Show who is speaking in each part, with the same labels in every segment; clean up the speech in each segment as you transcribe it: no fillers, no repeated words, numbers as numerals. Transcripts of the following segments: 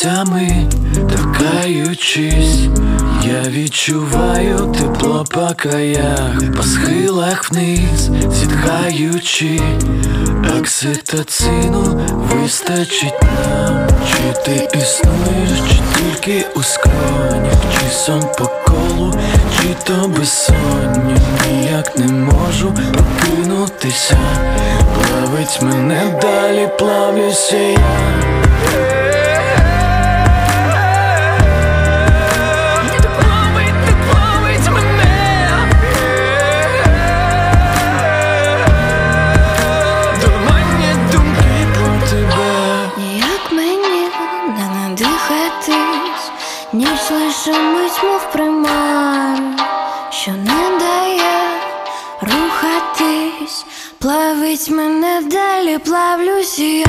Speaker 1: пальцями торкаючись, я відчуваю тепло по краях, по схилах вниз зітхаючи. Окситоцину вистачить нам. Чи ти існуєш, чи тільки у скронях, чи сон по колу, чи то безсоння. Ніяк не можу прокинутися, плавить мене, далі плавлюся я.
Speaker 2: Ніч лише мить, мов примар, що не дає рухатись, плавить мене, далі плавлюсь я.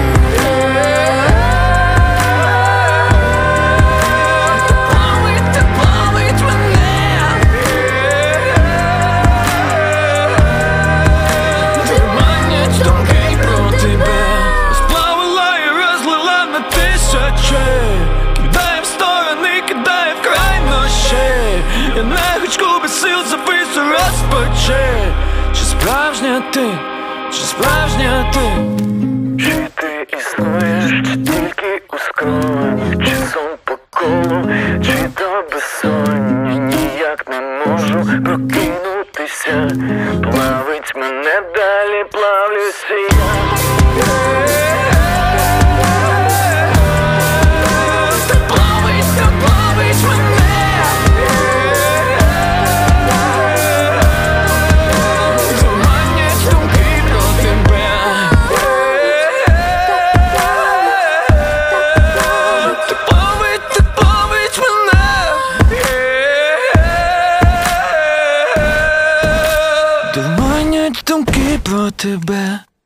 Speaker 1: Я на гачку без сил завису, розпочи. Чи справжня ти, чи справжня ти? Чи ти існуєш, чи тільки у скронях, чи сон по колу, чи то безсоння. Ніяк не можу прокинутися, плавить мене, далі плавлюся я. Думанять думки про тебе.